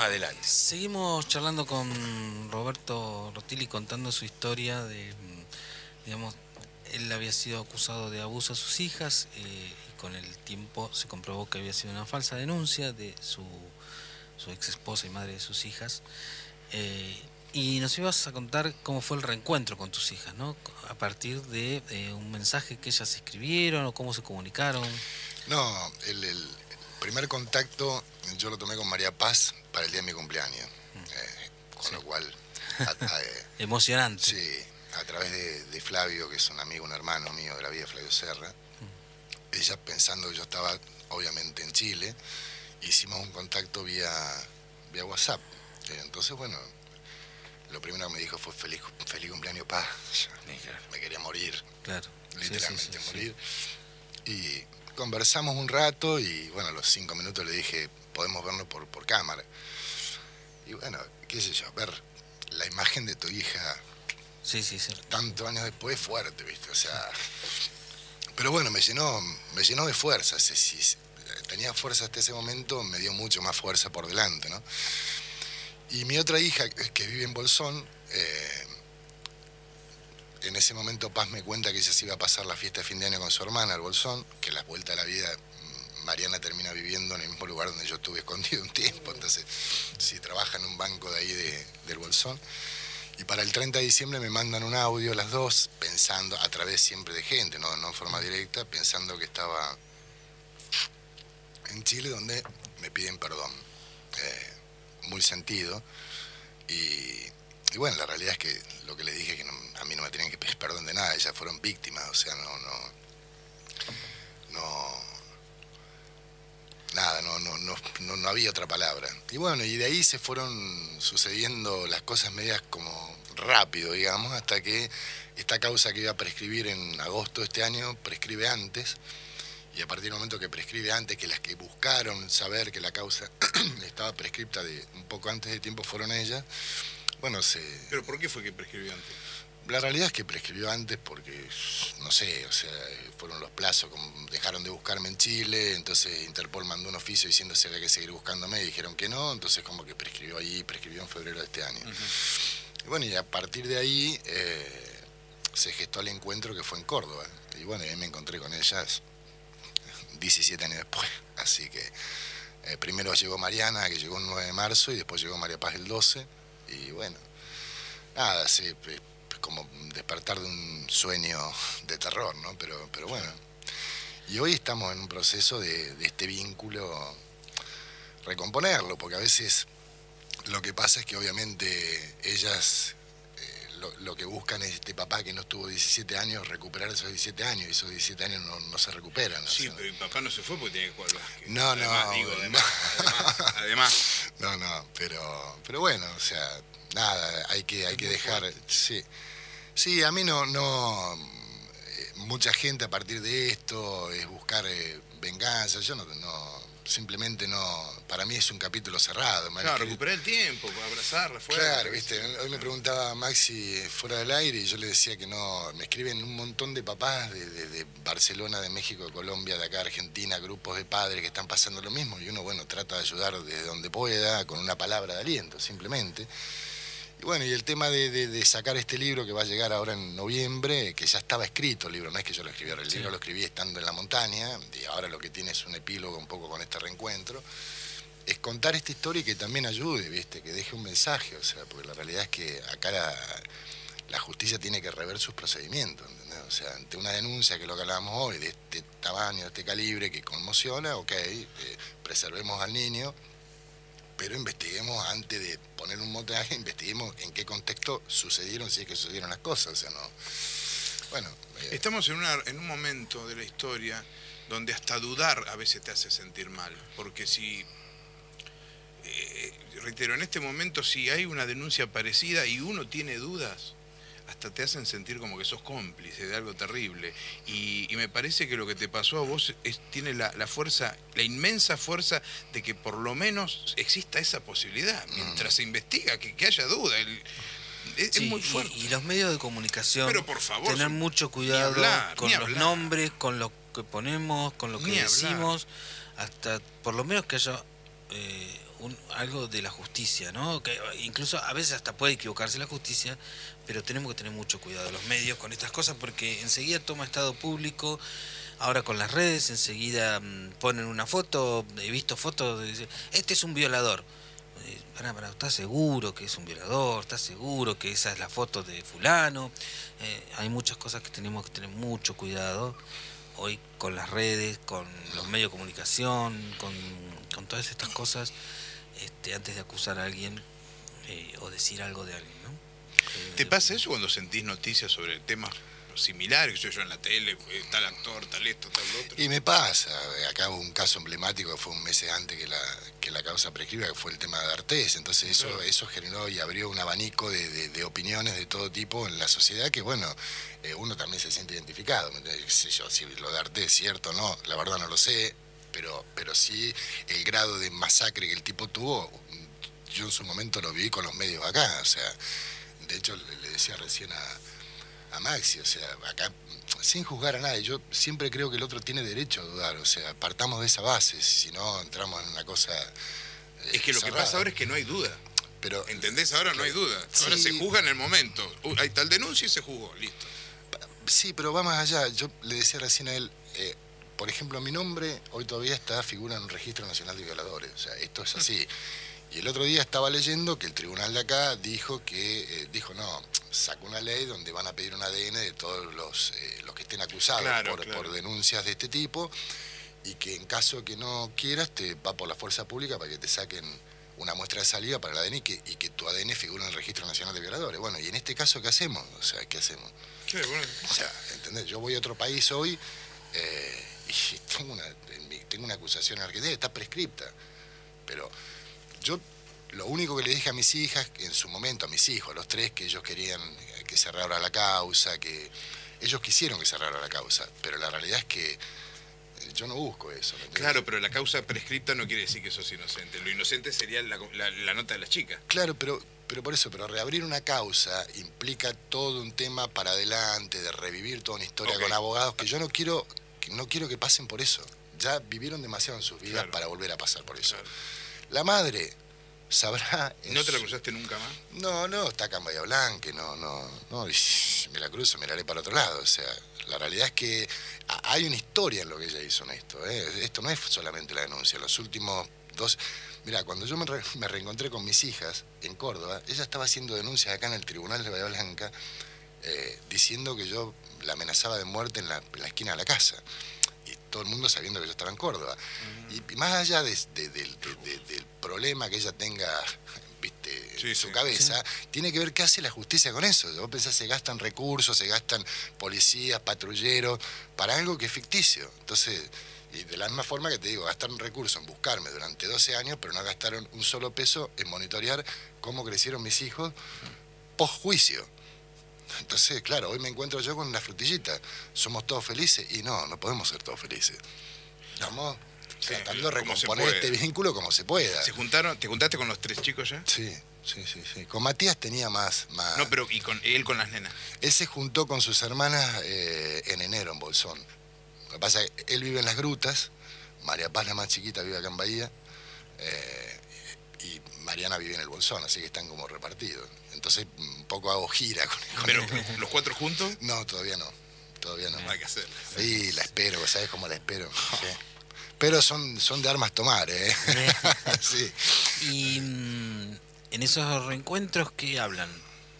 Adelante. Seguimos charlando con Roberto Rotili, contando su historia de, digamos, él había sido acusado de abuso a sus hijas, y con el tiempo se comprobó que había sido una falsa denuncia de su ex esposa y madre de sus hijas. Y nos ibas a contar cómo fue el reencuentro con tus hijas, ¿no? A partir de un mensaje que ellas escribieron o cómo se comunicaron. No, el primer contacto yo lo tomé con María Paz para el día de mi cumpleaños, con lo cual... Emocionante. Sí, a través de Flavio, que es un amigo, un hermano mío de la vida, Flavio Serra. Ella, pensando que yo estaba obviamente en Chile, hicimos un contacto vía WhatsApp. Entonces, bueno, lo primero que me dijo fue feliz cumpleaños, Paz. Me quería morir, claro, literalmente morir. Y conversamos un rato y bueno, a los 5 minutos le dije, podemos vernos por cámara. Y bueno, qué sé yo, ver la imagen de tu hija tantos años después, fuerte, ¿viste? O sea, pero bueno, me llenó de fuerza. Si tenía fuerza hasta ese momento, me dio mucho más fuerza por delante, ¿no? Y mi otra hija, que vive en Bolsón, en ese momento Paz me cuenta que ella se iba a pasar la fiesta de fin de año con su hermana al Bolsón, que la vuelta a la vida Mariana termina viviendo en el mismo lugar donde yo estuve escondido un tiempo, entonces sí, trabaja en un banco de ahí del Bolsón. Y para el 30 de diciembre me mandan un audio las dos, pensando, a través siempre de gente, no en forma directa, pensando que estaba en Chile, donde me piden perdón. Muy sentido. Y bueno, la realidad es que lo que les dije es que a mí no me tenían que pedir perdón de nada, ellas fueron víctimas, o sea, no había otra palabra. Y bueno, y de ahí se fueron sucediendo las cosas medias como rápido, digamos, hasta que esta causa que iba a prescribir en agosto de este año prescribe antes. Y a partir del momento que prescribe antes, que las que buscaron saber que la causa estaba prescripta de un poco antes de tiempo fueron ellas, bueno, ¿Pero por qué fue que prescribió antes? La realidad es que prescribió antes porque, no sé, o sea, fueron los plazos, dejaron de buscarme en Chile, entonces Interpol mandó un oficio diciendo si había que seguir buscándome y dijeron que no, entonces como que prescribió en febrero de este año. Y bueno, y a partir de ahí se gestó el encuentro que fue en Córdoba. Y bueno, ahí me encontré con ellas 17 años después, así que primero llegó Mariana, que llegó el 9 de marzo, y después llegó María Paz el 12, y bueno, nada, sí, como despertar de un sueño de terror, ¿no? Pero bueno, y hoy estamos en un proceso de este vínculo, recomponerlo, porque a veces lo que pasa es que obviamente ellas... Lo que buscan es este papá que no estuvo 17 años, recuperar esos 17 años, y esos 17 años no se recuperan. ¿No? Sí, pero el papá no se fue porque tenía que jugar básquet. Además. No, pero bueno, o sea, nada, hay que dejar... Sí, a mí mucha gente a partir de esto es buscar venganza, yo simplemente no, para mí es un capítulo cerrado. Claro, recuperar el tiempo, abrazarla fuerte. Claro, viste, hoy me preguntaba Maxi fuera del aire y yo le decía que no, me escriben un montón de papás de Barcelona, de México, de Colombia, de acá, Argentina, grupos de padres que están pasando lo mismo, y uno, bueno, trata de ayudar desde donde pueda, con una palabra de aliento, simplemente. Y bueno, y el tema de sacar este libro que va a llegar ahora en noviembre, que ya estaba escrito el libro, no es que yo lo escribí ahora, el libro lo escribí estando en la montaña, y ahora lo que tiene es un epílogo un poco con este reencuentro, es contar esta historia y que también ayude, ¿viste? Que deje un mensaje, o sea, porque la realidad es que acá la justicia tiene que rever sus procedimientos, ¿entendés? O sea, ante una denuncia, que es lo que hablábamos hoy, de este tamaño, de este calibre, que conmociona, ok, preservemos al niño, pero investiguemos antes de poner un montaje, investiguemos en qué contexto sucedieron, si es que sucedieron las cosas, o sea, no... Bueno... Estamos en un momento de la historia donde hasta dudar a veces te hace sentir mal, porque si... reitero, en este momento si hay una denuncia parecida y uno tiene dudas, hasta te hacen sentir como que sos cómplice de algo terrible. Y me parece que lo que te pasó a vos tiene la fuerza, la inmensa fuerza de que por lo menos exista esa posibilidad, mientras se investiga, que haya duda. Es muy fuerte. Y los medios de comunicación, pero por favor, tener mucho cuidado con los nombres, con lo que ponemos, con lo que decimos, hasta por lo menos que haya algo de la justicia, ¿no? Que incluso a veces hasta puede equivocarse la justicia, pero tenemos que tener mucho cuidado los medios con estas cosas porque enseguida toma estado público. Ahora con las redes enseguida ponen una foto, he visto fotos, de, este es un violador. ¿Estás seguro que es un violador? ¿Estás seguro que esa es la foto de fulano? Hay muchas cosas que tenemos que tener mucho cuidado hoy con las redes, con los medios de comunicación, con todas estas cosas, antes de acusar a alguien o decir algo de alguien, ¿no? ¿Te pasa eso cuando sentís noticias sobre temas similares? Yo en la tele, tal actor, tal esto, tal otro. Y me pasa, acá hubo un caso emblemático que fue un mes antes que la causa prescriba, que fue el tema de D'Artés. Entonces eso generó y abrió un abanico de opiniones de todo tipo en la sociedad que, bueno, uno también se siente identificado. ¿Qué sé yo, si lo de D'Artés es cierto o no, la verdad no lo sé, pero sí el grado de masacre que el tipo tuvo, yo en su momento lo viví con los medios acá. O sea, de hecho le decía recién a Maxi, o sea, acá sin juzgar a nadie, yo siempre creo que el otro tiene derecho a dudar, o sea, partamos de esa base, si no entramos en una cosa es que lo cerrada. que pasa ahora es que no hay duda. Pero, ¿entendés? Ahora no hay duda. Ahora sí, se juzga en el momento. Hay tal denuncia y se juzgó, listo. Sí, pero va más allá. Yo le decía recién a él, por ejemplo, mi nombre hoy todavía figura en un registro nacional de violadores, o sea, esto es así. Y el otro día estaba leyendo que el tribunal de acá dijo no, sacó una ley donde van a pedir un ADN de todos los que estén acusados por denuncias de este tipo, y que en caso que no quieras te va por la fuerza pública para que te saquen una muestra de salida para el ADN y que tu ADN figure en el registro nacional de violadores. Bueno, y en este caso, ¿qué hacemos? O sea, ¿qué hacemos? Qué bueno. O sea, ¿entendés? Yo voy a otro país hoy y tengo una acusación en Argentina, está prescripta, pero yo lo único que le dije a mis hijas, en su momento a mis hijos, los tres, que ellos querían que cerrara la causa, que ellos quisieron que cerrara la causa, pero la realidad es que yo no busco eso. Claro, pero la causa prescripta no quiere decir que sos inocente. Lo inocente sería la nota de las chicas. Claro, pero por eso, reabrir una causa implica todo un tema para adelante, de revivir toda una historia con abogados que yo no quiero que pasen por eso. Ya vivieron demasiado en sus vidas para volver a pasar por eso. Claro. La madre sabrá... ¿No te la cruzaste nunca más? No, está acá en Bahía Blanca, no, me la cruzo, me la haré para otro lado. O sea, la realidad es que hay una historia en lo que ella hizo en esto. Esto no es solamente la denuncia. Los últimos 2... Mirá, cuando yo me reencontré con mis hijas en Córdoba, ella estaba haciendo denuncias acá en el tribunal de Bahía Blanca, diciendo que yo la amenazaba de muerte en la esquina de la casa. Y todo el mundo sabiendo que yo estaba en Córdoba. Y más allá del problema que ella tenga, viste, en su cabeza, tiene que ver qué hace la justicia con eso. Vos pensás, se gastan recursos, se gastan policías, patrulleros, para algo que es ficticio. Entonces, y de la misma forma que te digo, gastaron recursos en buscarme durante 12 años, pero no gastaron un solo peso en monitorear cómo crecieron mis hijos post-juicio. Entonces, claro, hoy me encuentro yo con una frutillita. ¿Somos todos felices? Y no podemos ser todos felices. Estamos tratando de recomponer este vínculo como se pueda. ¿Te juntaste con los 3 chicos ya? Sí. Con Matías tenía más... No, pero ¿y él con las nenas? Él se juntó con sus hermanas en enero, en Bolsón. Lo que pasa es que él vive en Las Grutas, María Paz, la más chiquita, vive acá en Bahía, y Mariana vive en el Bolsón, así que están como repartidos. Entonces, un poco hago gira con ¿Pero los 4 juntos? No, todavía no. Hay que hacerlo. Sí, la espero, ¿sabes cómo la espero? Sí. Pero son de armas tomar, ¿eh? Sí. Y en esos reencuentros, ¿qué hablan?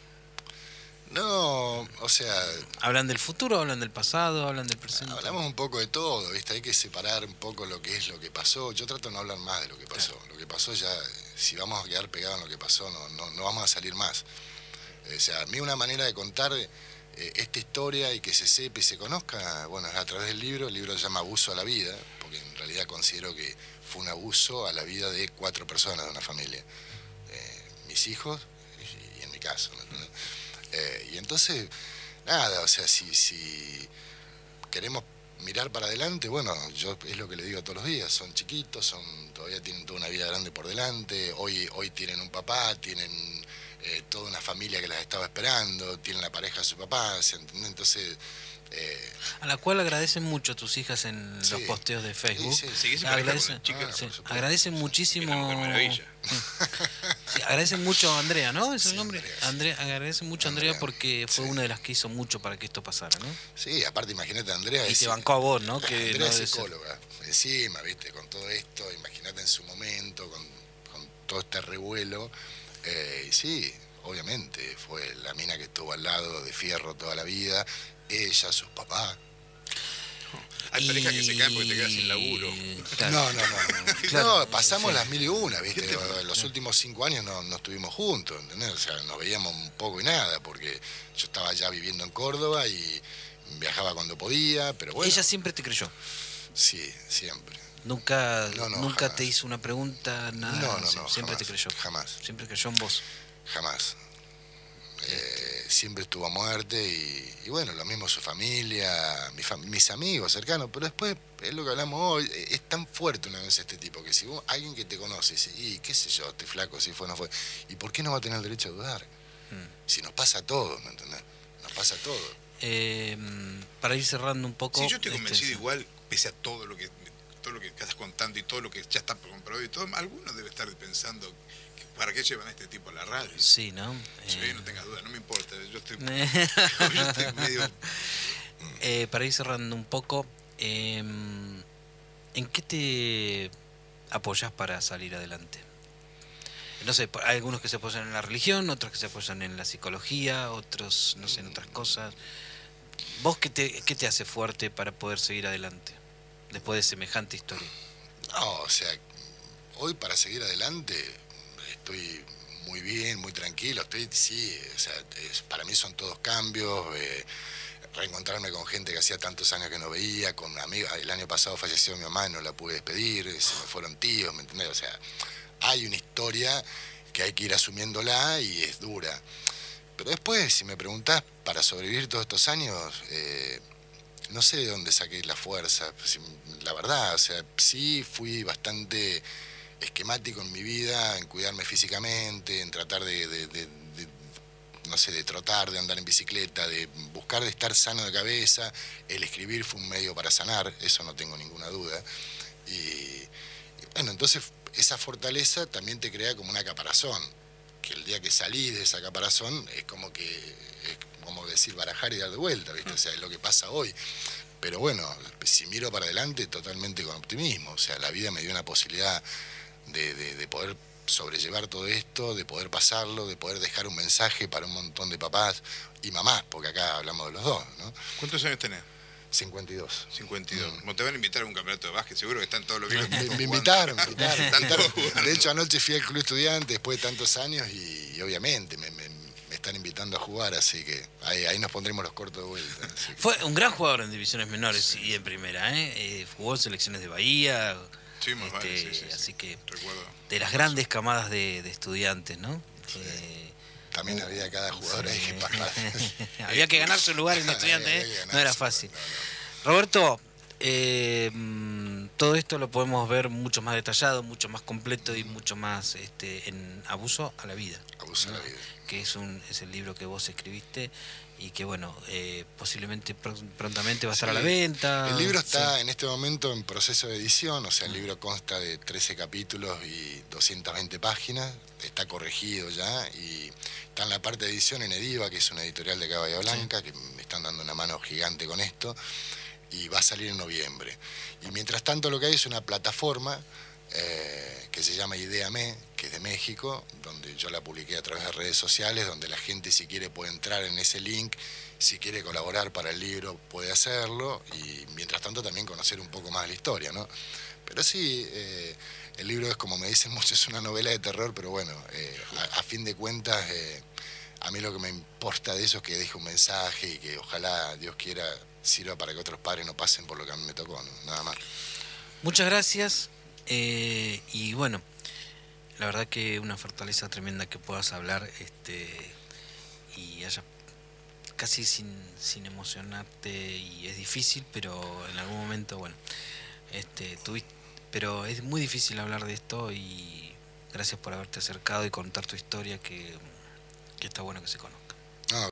No, o sea... ¿Hablan del futuro, hablan del pasado, hablan del presente? Hablamos un poco de todo, ¿viste? Hay que separar un poco lo que es lo que pasó. Yo trato de no hablar más de lo que pasó. Claro. Lo que pasó ya, si vamos a quedar pegados en lo que pasó, no vamos a salir más. O sea, a mí una manera de contar esta historia y que se sepa y se conozca, bueno, es a través del libro. El libro se llama Abuso a la Vida, porque en realidad considero que fue un abuso a la vida de 4 personas de una familia. Mis hijos y en mi caso, ¿no? Y entonces, nada, o sea, si queremos mirar para adelante, bueno, yo es lo que le digo todos los días, son chiquitos, todavía tienen toda una vida grande por delante, hoy tienen un papá, tienen toda una familia que las estaba esperando, tienen la pareja de su papá, ¿se entiende? Entonces, A la cual agradecen mucho tus hijas en Sí. los posteos de Facebook. Sí, sí. Seguís en pareja con Agradecen, la chica, por sí, supuesto. agradecen muchísimo. Una mujer maravilla. Sí, agradecen mucho a Andrea, ¿no? ¿Es el Sí, nombre? Andrea, sí. Agradecen mucho a Andrea Andrea, porque fue sí. una de las que hizo mucho para que esto pasara, ¿no? Sí, aparte imagínate, Andrea Y es... te bancó a vos, ¿no? Que Andrea no es debe ser- psicóloga. Encima, viste, con todo esto, imagínate en su momento, con todo este revuelo. Y sí, obviamente, fue la mina que estuvo al lado de fierro toda la vida. Ella, sus papás. Hay parejas que se caen porque te quedas sin laburo. Claro. No. Claro, No, pasamos sí. las 1001, ¿viste? Los últimos 5 años no estuvimos juntos, ¿entendés? O sea, nos veíamos un poco y nada, porque yo estaba ya viviendo en Córdoba y viajaba cuando podía, pero bueno. Ella siempre te creyó. Sí, siempre. Nunca, No, nunca jamás. te hizo una pregunta, nada. No, siempre jamás, te creyó. jamás. Siempre creyó en vos. Jamás. Siempre estuvo a muerte y bueno, lo mismo su familia, mis amigos cercanos, pero después es lo que hablamos hoy, es tan fuerte una vez este tipo que si vos, alguien que te conoce dice, y qué sé yo, este flaco, si fue o no fue, ¿y por qué no va a tener el derecho a dudar? Si nos pasa a todos, ¿me entendés? Nos pasa a todos. Para ir cerrando un poco. Sí, yo estoy convencido igual, pese a todo lo que estás contando y todo lo que ya está comprobado y todo, alguno debe estar pensando, ¿para qué llevan a este tipo a la radio? Sí, ¿no? Sí, no tengas duda, no me importa, yo estoy medio... Para ir cerrando un poco, ¿en qué te apoyas para salir adelante? No sé, hay algunos que se apoyan en la religión, otros que se apoyan en la psicología, otros, no sé, en otras cosas. ¿Vos qué te hace fuerte para poder seguir adelante después de semejante historia? No, o sea, hoy para seguir adelante estoy muy bien, muy tranquilo, sí, o sea, para mí son todos cambios, reencontrarme con gente que hacía tantos años que no veía, con amigos, el año pasado falleció mi mamá y no la pude despedir, se me fueron tíos, ¿me entendés? O sea, hay una historia que hay que ir asumiéndola y es dura. Pero después, si me preguntás, para sobrevivir todos estos años, no sé de dónde saqué la fuerza, la verdad, o sea, sí fui bastante esquemático en mi vida, en cuidarme físicamente, en tratar no sé, de trotar, de andar en bicicleta, de buscar de estar sano de cabeza. El escribir fue un medio para sanar, eso no tengo ninguna duda. Y bueno, entonces esa fortaleza también te crea como una caparazón, que el día que salís de esa caparazón es como decir barajar y dar de vuelta, ¿viste? O sea, es lo que pasa hoy. Pero bueno, si miro para adelante, totalmente con optimismo. O sea, la vida me dio una posibilidad de poder sobrellevar todo esto, de poder pasarlo, de poder dejar un mensaje para un montón de papás y mamás, porque acá hablamos de los dos, ¿no? ¿Cuántos años tenés? 52. 52. Te van a invitar a un campeonato de básquet, seguro que están todos los viejos. Me invitaron. Están todos jugando. De hecho, anoche fui al Club Estudiante después de tantos años y obviamente me están invitando a jugar, así que ahí nos pondremos los cortos de vuelta. Fue un gran jugador en divisiones menores y en primera, jugó en selecciones de Bahía. Sí, más vale, sí. Así que Recuerdo. de las grandes camadas de estudiantes, ¿no? Sí. También había cada jugador ahí que pasaba. Había que ganarse un lugar en estudiantes, Había que ganarse, no era fácil. no. Roberto, todo esto lo podemos ver mucho más detallado, mucho más completo y mucho más en Abuso a la Vida. Abuso a la vida. Que es el libro que vos escribiste y que bueno, posiblemente prontamente va a estar a la venta. El libro está en este momento en proceso de edición, o sea, el libro consta de 13 capítulos y 220 páginas, está corregido ya y está en la parte de edición en Ediva, que es una editorial de acá de Bahía Blanca, que me están dando una mano gigante con esto, y va a salir en noviembre. Y mientras tanto lo que hay es una plataforma que se llama Ideame, que es de México, donde yo la publiqué a través de redes sociales, donde la gente si quiere puede entrar en ese link, si quiere colaborar para el libro puede hacerlo, y mientras tanto también conocer un poco más de la historia, ¿no? Pero sí, el libro es, como me dicen muchos, es una novela de terror, pero bueno, a fin de cuentas, a mí lo que me importa de eso es que deje un mensaje y que ojalá, Dios quiera, sirva para que otros padres no pasen por lo que a mí me tocó, ¿no? Nada más. Muchas gracias. Y bueno, la verdad que una fortaleza tremenda que puedas hablar y haya casi sin emocionarte, y es difícil, pero en algún momento, bueno, tuviste, pero es muy difícil hablar de esto, y gracias por haberte acercado y contar tu historia, que está bueno que se conozca.